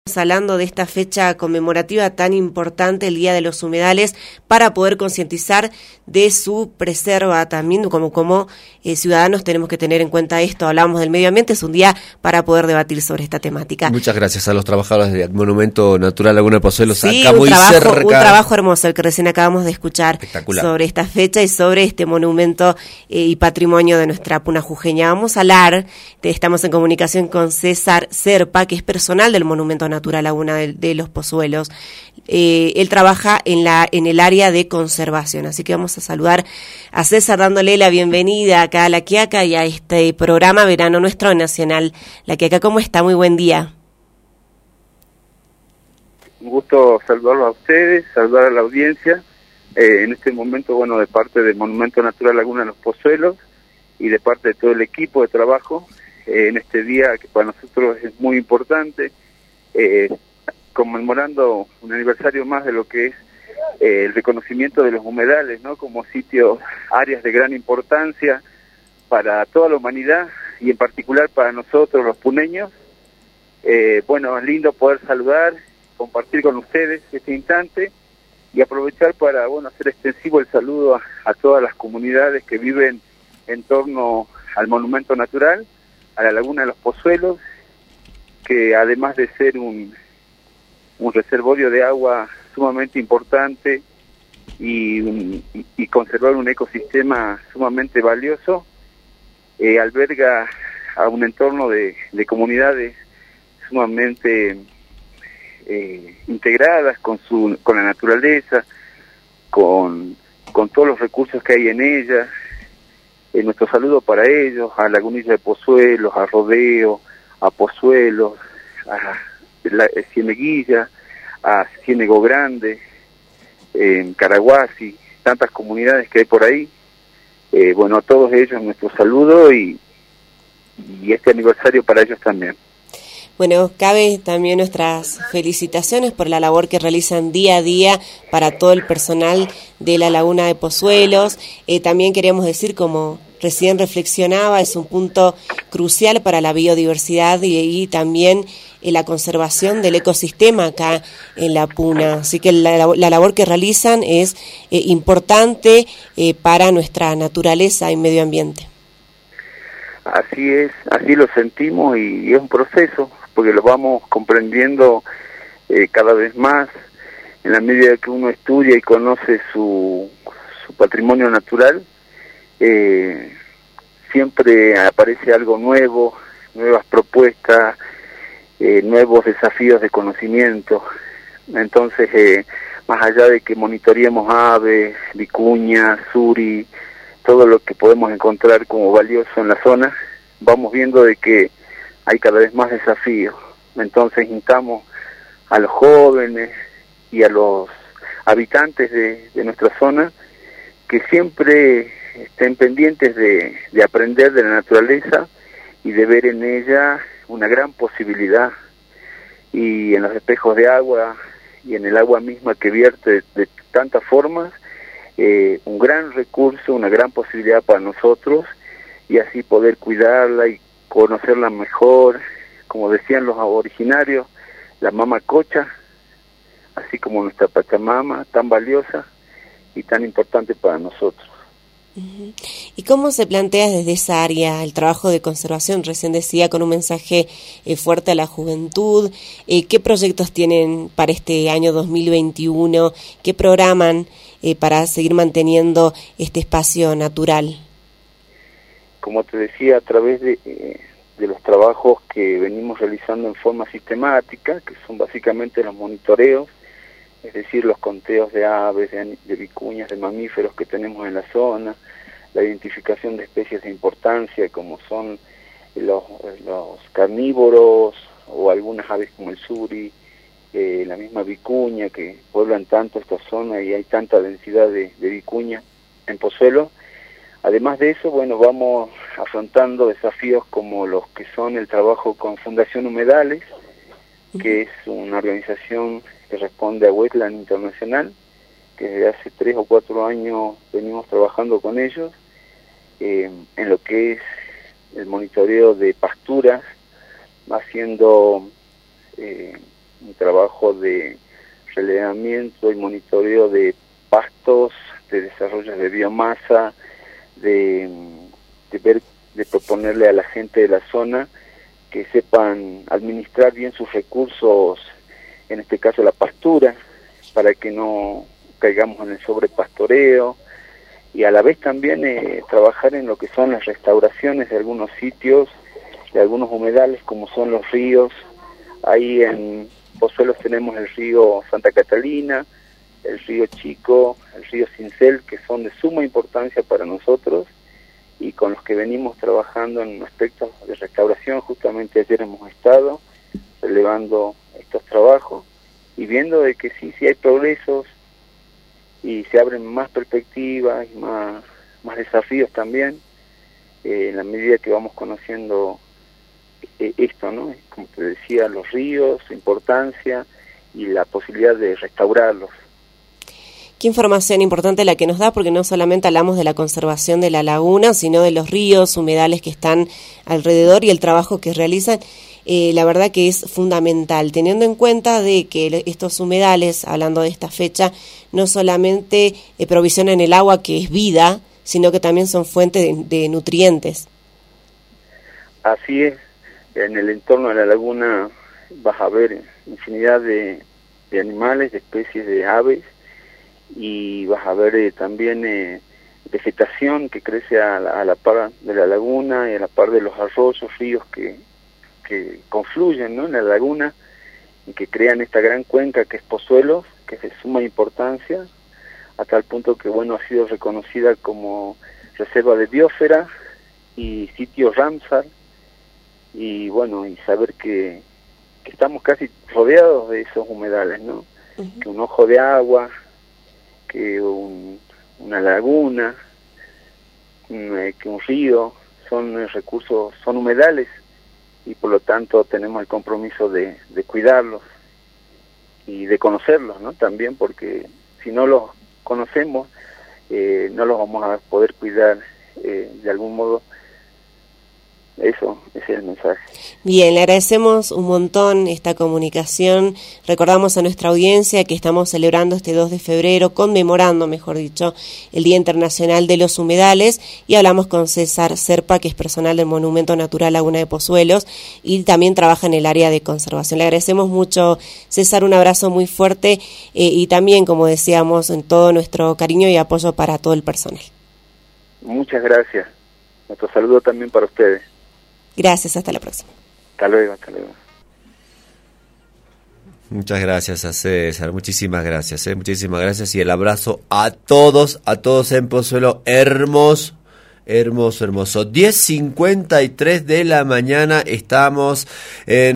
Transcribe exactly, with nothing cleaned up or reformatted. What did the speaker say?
hablando de esta fecha conmemorativa tan importante, el Día de los Humedales, para poder concientizar de su preserva también, como, como eh, ciudadanos tenemos que tener en cuenta esto. Hablamos del medio ambiente, es un día para poder debatir sobre esta temática. Muchas gracias a los trabajadores del Monumento Natural Laguna de Pozuelos, sí, acá un muy trabajo, cerca. Un trabajo hermoso el que recién acabamos de escuchar sobre esta fecha y sobre este monumento eh, y patrimonio de nuestra Puna Jujeña. Vamos a hablar, de, estamos en comunicación con César Serpa, que es personal del Monumento Natural Natural Laguna de, de los Pozuelos. Eh, él trabaja en la en el área de conservación, así que vamos a saludar a César dándole la bienvenida acá a La Quiaca y a este programa Verano Nuestro Nacional. La Quiaca, ¿cómo está? Muy buen día. Un gusto saludarlos a ustedes, saludar a la audiencia, eh, en este momento, bueno, de parte del Monumento Natural Laguna de los Pozuelos y de parte de todo el equipo de trabajo, eh, en este día que para nosotros es muy importante, Eh, conmemorando un aniversario más de lo que es eh, el reconocimiento de los humedales, ¿no? Como sitios, áreas de gran importancia para toda la humanidad y en particular para nosotros los puneños. Eh, bueno, es lindo poder saludar, compartir con ustedes este instante y aprovechar para, bueno, hacer extensivo el saludo a, a todas las comunidades que viven en torno al monumento natural, a la Laguna de los Pozuelos, que además de ser un, un reservorio de agua sumamente importante y, un, y, y conservar un ecosistema sumamente valioso, eh, alberga a un entorno de, de comunidades sumamente eh, integradas con su con la naturaleza, con, con todos los recursos que hay en ella. Eh, nuestro saludo para ellos, a Lagunilla de Pozuelos, a Rodeo, a Pozuelos, a la, a Cieneguilla, a Ciénego Grande, en Caraguasi, tantas comunidades que hay por ahí. Eh, bueno, a todos ellos nuestro saludo y, y este aniversario para ellos también. Bueno, cabe también nuestras felicitaciones por la labor que realizan día a día para todo el personal de la Laguna de Pozuelos. Eh, también queremos decir, como recién reflexionaba, es un punto crucial para la biodiversidad y, y también eh, la conservación del ecosistema acá en la Puna. Así que la, la labor que realizan es eh, importante eh, para nuestra naturaleza y medio ambiente. Así es, así lo sentimos y, y es un proceso, porque lo vamos comprendiendo eh, cada vez más en la medida que uno estudia y conoce su, su patrimonio natural. Eh, siempre aparece algo nuevo, nuevas propuestas, eh, nuevos desafíos de conocimiento. Entonces, eh, más allá de que monitoreemos aves, vicuñas, suri, todo lo que podemos encontrar como valioso en la zona, vamos viendo de que hay cada vez más desafíos. Entonces instamos a los jóvenes y a los habitantes de, de nuestra zona que siempre estén pendientes de, de aprender de la naturaleza y de ver en ella una gran posibilidad, y en los espejos de agua y en el agua misma que vierte de, de tantas formas, eh, un gran recurso, una gran posibilidad para nosotros, y así poder cuidarla y conocerla mejor, como decían los originarios, la mama cocha, así como nuestra Pachamama, tan valiosa y tan importante para nosotros. Uh-huh. ¿Y cómo se plantea desde esa área el trabajo de conservación? Recién decía, con un mensaje eh, fuerte a la juventud. Eh, ¿Qué proyectos tienen para este año dos mil veintiuno? ¿Qué programan eh, para seguir manteniendo este espacio natural? Como te decía, a través de, eh, de los trabajos que venimos realizando en forma sistemática, que son básicamente los monitoreos, es decir, los conteos de aves, de, de vicuñas, de mamíferos que tenemos en la zona, la identificación de especies de importancia como son los, los carnívoros o algunas aves como el suri, eh, la misma vicuña que pueblan tanto esta zona y hay tanta densidad de, de vicuña en Pozuelos. Además de eso, bueno, vamos afrontando desafíos como los que son el trabajo con Fundación Humedales, que es una organización que responde a Wetland Internacional, que desde hace tres o cuatro años venimos trabajando con ellos, eh, en lo que es el monitoreo de pasturas, haciendo eh, un trabajo de relevamiento y monitoreo de pastos, de desarrollo de biomasa, de, de ver, de proponerle a la gente de la zona que sepan administrar bien sus recursos, en este caso la pastura, para que no caigamos en el sobrepastoreo, y a la vez también eh, trabajar en lo que son las restauraciones de algunos sitios, de algunos humedales como son los ríos. Ahí en Pozuelos tenemos el río Santa Catalina, el río Chico, el río Cincel, que son de suma importancia para nosotros y con los que venimos trabajando en aspectos de restauración. Justamente ayer hemos estado relevando estos trabajos y viendo de que sí, sí hay progresos y se abren más perspectivas y más, más desafíos también, eh, en la medida que vamos conociendo eh, esto, ¿no? Como te decía, los ríos, su importancia y la posibilidad de restaurarlos. Qué información importante la que nos da, porque no solamente hablamos de la conservación de la laguna, sino de los ríos, humedales que están alrededor y el trabajo que realizan. Eh, la verdad que es fundamental, teniendo en cuenta de que estos humedales, hablando de esta fecha, no solamente eh, provisionan el agua, que es vida, sino que también son fuente de, de nutrientes. Así es, en el entorno de la laguna vas a ver infinidad de, de animales, de especies de aves, y vas a ver eh, también eh, vegetación que crece a la, a la par de la laguna y a la par de los arroyos, ríos que, que confluyen, ¿no?, en la laguna y que crean esta gran cuenca que es Pozuelos, que es de suma importancia, a tal punto que, bueno, ha sido reconocida como reserva de biosfera y sitio Ramsar, y bueno, y saber que, que estamos casi rodeados de esos humedales, ¿no? Uh-huh. Que un ojo de agua, que un, una laguna, un, que un río, son recursos, son humedales, y por lo tanto tenemos el compromiso de, de cuidarlos y de conocerlos, ¿no? También, porque si no los conocemos, eh, no los vamos a poder cuidar eh, de algún modo. Eso, ese es el mensaje. Bien, le agradecemos un montón esta comunicación. Recordamos a nuestra audiencia que estamos celebrando este dos de febrero, conmemorando, mejor dicho, el Día Internacional de los Humedales, y hablamos con César Serpa, que es personal del Monumento Natural Laguna de Pozuelos y también trabaja en el área de conservación. Le agradecemos mucho, César, un abrazo muy fuerte eh, y también, como decíamos, en todo nuestro cariño y apoyo para todo el personal. Muchas gracias. Nuestro saludo también para ustedes. Gracias, hasta la próxima. Hasta luego, hasta luego. Muchas gracias a César, muchísimas gracias, ¿eh? muchísimas gracias, y el abrazo a todos, a todos en Pozuelo, hermoso, hermoso, hermoso. diez cincuenta y tres de la mañana, estamos en